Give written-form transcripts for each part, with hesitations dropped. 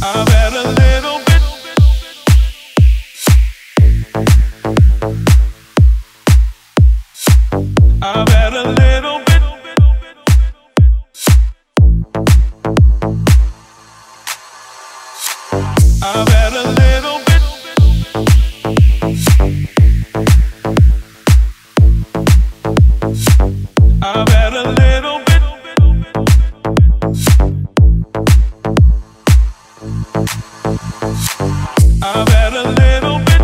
I've had a little bit. I've had a little bit. I've had a little bit. I've had a little bit. I've had a little bit.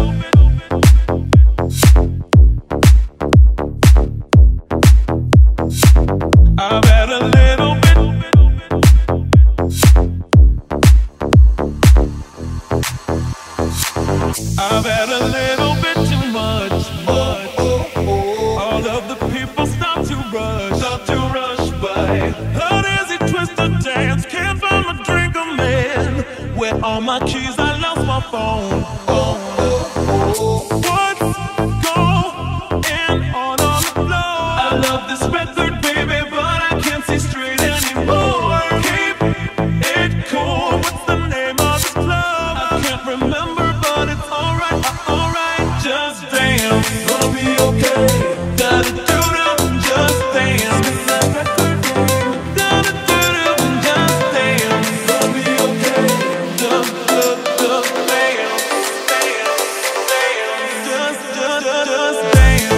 I've had a little bit. I've had a little bit too much. All of the people stop to rush by. How does it twist and dance? Can't find my drink, a man. Where are my keys? I lost my phone. What's going on the floor? I love this record, baby, but I can't see straight anymore. Keep it cool. What's the name of this club? I can't remember, but it's alright, alright. Just dance, gonna be okay. Da-da-do-do, just dance. It's that record game. Da-da-do-do, just dance, gonna be okay. Just dance, just dance.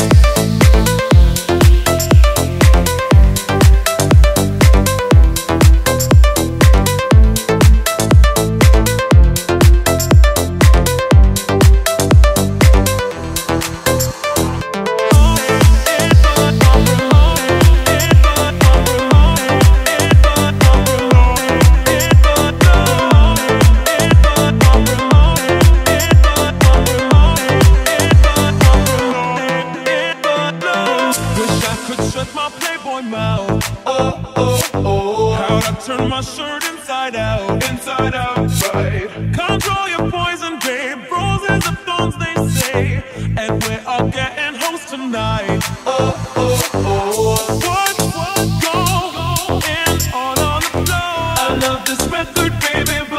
Shut my Playboy mouth. How'd I turn my shirt inside out? Right. Control your poison, babe. Roses are thorns, they say. And we're all getting hoes tonight. What's going on the floor? I love this record, baby, but